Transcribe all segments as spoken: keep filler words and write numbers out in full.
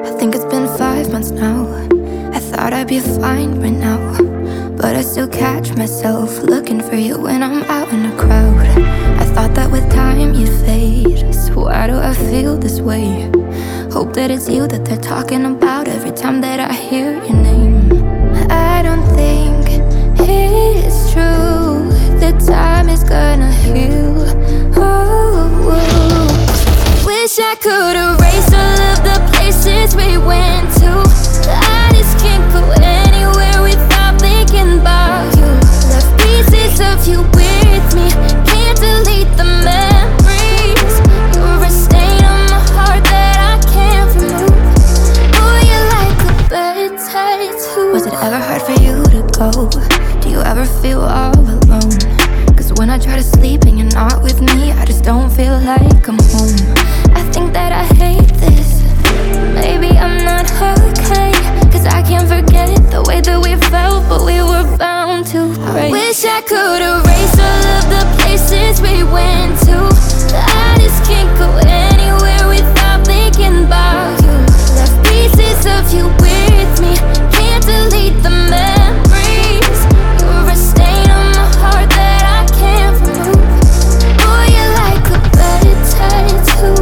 I think it's been five months now. I thought I'd be fine by now, but I still catch myself looking for you when I'm out in a crowd. I thought that with time you'd fade, so why do I feel this way? Hope that it's you that they're talking about every time that I hear your name. I don't think it's true that time is gonna heal. Oh, wish I could erase all of the places we went to. I just can't go anywhere without thinking about you. Left pieces of you with me, can't delete the memories. You're a stain on my heart that I can't remove. Oh, you're like a bad tattoo. Was it ever hard for you to go? Do you ever feel all alone? Cause when I try to sleep and you're not with me, I just don't feel like I'm home. I think that I hate this. Maybe I'm not okay, cause I can't forget the way that we felt, but we were bound to break. I wish I could erase all of the places we went to. I just can't go anywhere without thinking about you. Left pieces of you with me, can't delete the memories. You're a stain on my heart that I can't remove. Oh, you're like a bad tattoo.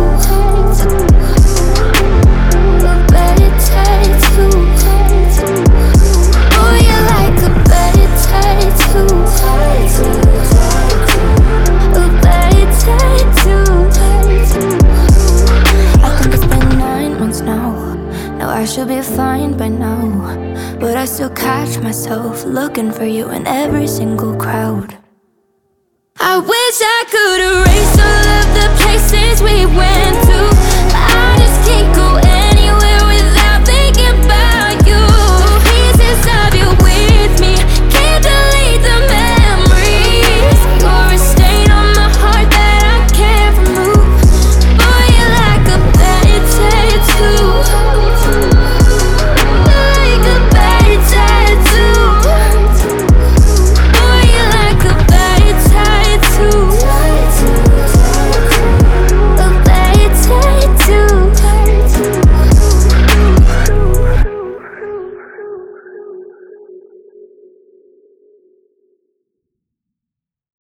A bad tattoo. Oh, you're like a bad tattoo. A bad tattoo. I think it's been nine months now. Now I should be fine by now, but I still catch myself looking for you in every single crowd. I wish I could erase all of the places we went.